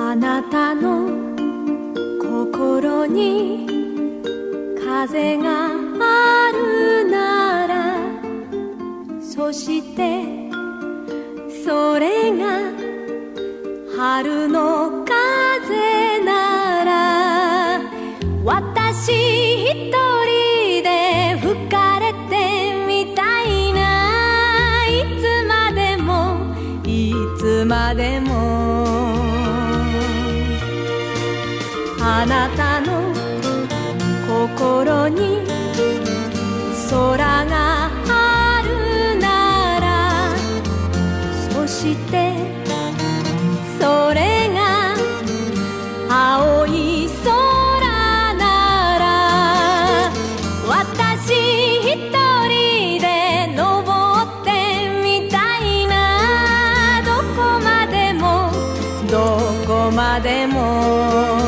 あなたの心に風があるなら、そしてそれが春の風なら、私一人で吹かれてみたいな。いつまでもいつまでもあなたの心に空があるなら、そしてそれが青い空なら、私一人で登ってみたいな。どこまでもどこまでも。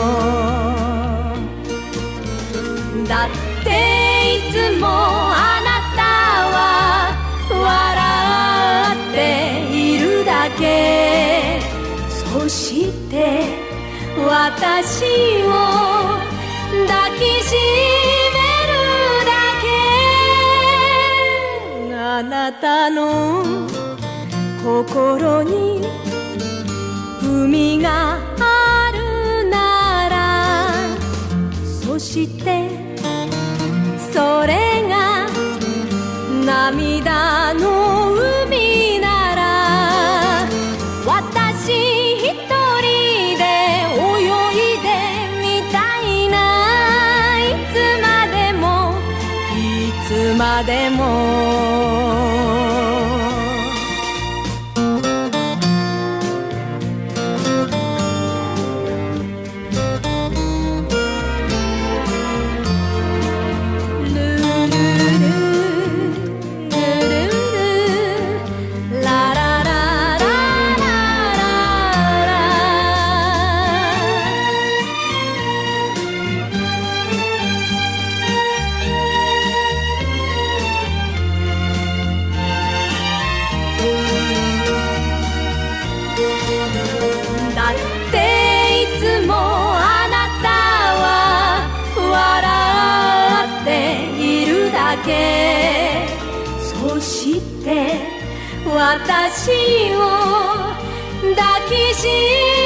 だっていつもあなたは笑っているだけ。そして私を抱きしめるだけ。あなたの心に海があるなら、そしてそれが涙の海なら、私一人で泳いでみたいな。いつまでもいつまでも。だっていつもあなたは笑っているだけ。そして私を抱きしめ